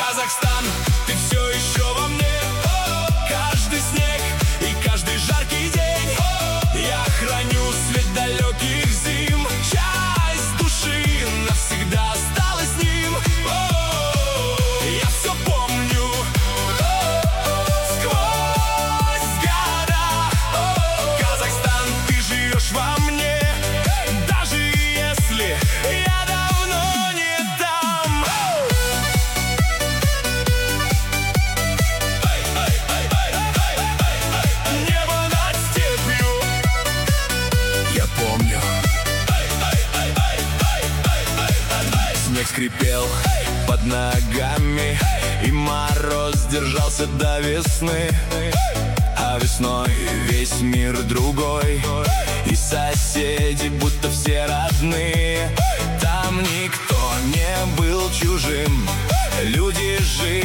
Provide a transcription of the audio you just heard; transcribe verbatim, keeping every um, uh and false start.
Казахстан, ты все еще во мне. Каждый снег и каждый жаркий день я храню свет далеких зим. Часть души навсегда осталась с ним. Я все помню сквозь года. Казахстан, ты живешь во мне, даже если я давно не там. Небо над степью я помню. Снег скрипел под ногами, и мороз держался до весны. А весной весь мир другой, и соседи будто все родные. Там никто не был чужим, люди жили